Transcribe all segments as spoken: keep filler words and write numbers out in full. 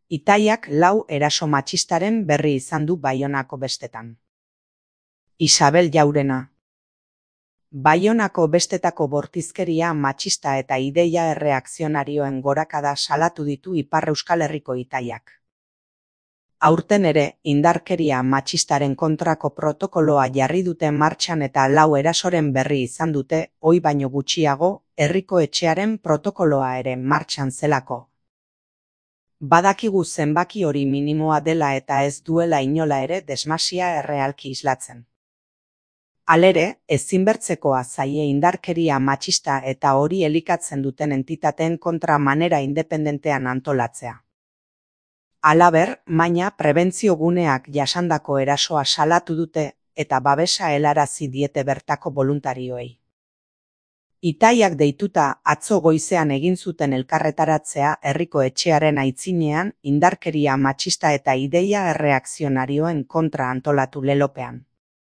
Itaiak lau eraso matxistaren berri izan du Baionako bestetan. Isabel Jaurena. Baionako bestetako bortizkeria matxista eta ideia erreakzionarioen gorakada salatu ditu Ipar Euskal Herriko Itaiak. Aurten ere, indarkeria matxistaren kontrako protokoloa jarri dute martxan eta lau erasoren berri izan dute, ohi baino gutxiago, herriko etxearen protokoloa ere martxan zelako. Badakigu zenbaki hori minimoa dela eta ez duela inola ere desmasia errealki islatzen. Halere, ezinbertzekoa zaie indarkeria matxista eta hori elikatzen duten entitateen kontra manera independentean antolatzea. Halaber, maina prebentzio guneak jasandako erasoa salatu dute eta babesa helarazi diete bertako boluntarioei. Itaiak deituta atzo goizean egin zuten elkarretaratzea herriko etxearen aitzinean indarkeria matxista eta ideia erreakzionarioen kontra antolatu lelopean.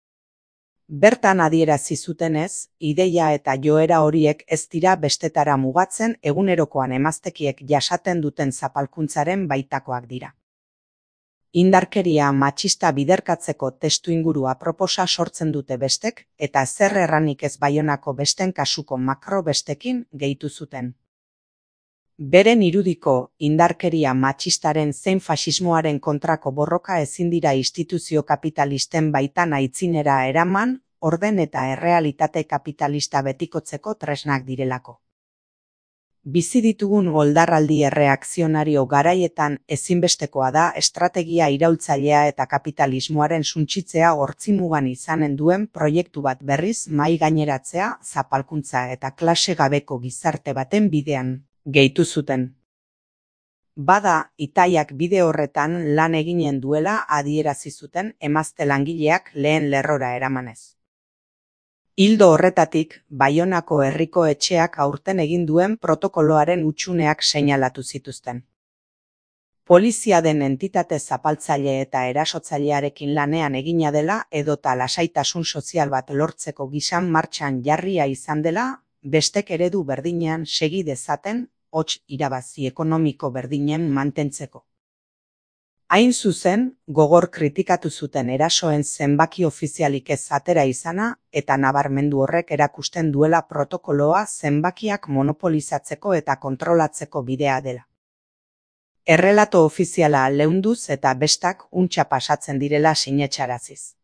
Bertan adierazi zutenez, ideia eta joera horiek ez dira bestetara mugatzen egunerokoan emaztekiek jasaten duten zapalkuntzaren baitakoak dira. Indarkeria matxista biderkatzeko testuinguru aproposa sortzen dute bestek eta zer erranik ez Baionako besten kasuko makro bestekin gehitu zuten. Beren irudiko indarkeria matxistaren zein faxismoaren kontrako borroka ezin dira instituzio kapitalisten baitan aitzinera eraman, orden eta errealitate kapitalista betikotzeko tresnak direlako. Bizi ditugun goldarraldi erreakzionario garaietan ezinbestekoa da estrategia iraultzailea eta kapitalismoaren suntsitzea hortzimugan izanen duen proiektu bat berriz mahai gaineratzea zapalkuntza eta klase gabeko gizarte baten bidean, gehitu zuten. Bada, Itaiak bide horretan lan eginen duela adierazi zuten emazte langileak lehen lerrora eramanez. Ildo horretatik, Baionako herriko etxeak aurten egin duen protokoloaren hutsuneak seinalatu zituzten. Polizia den entitate zapaltzaile eta erasotzailearekin lanean egina dela edota lasaitasun sozial bat lortzeko gisan martxan jarria izan dela, bestek eredu berdinean segi dezaten, hots irabazi ekonomiko berdinen mantentzeko. Hain zuzen, gogor kritikatu zuten erasoen zenbaki ofizialik ez atera izana eta nabarmendu horrek erakusten duela protokoloa zenbakiak monopolizatzeko eta kontrolatzeko bidea dela. Errelato ofiziala leunduz eta bestak untxa pasatzen direla sinetsaraziz.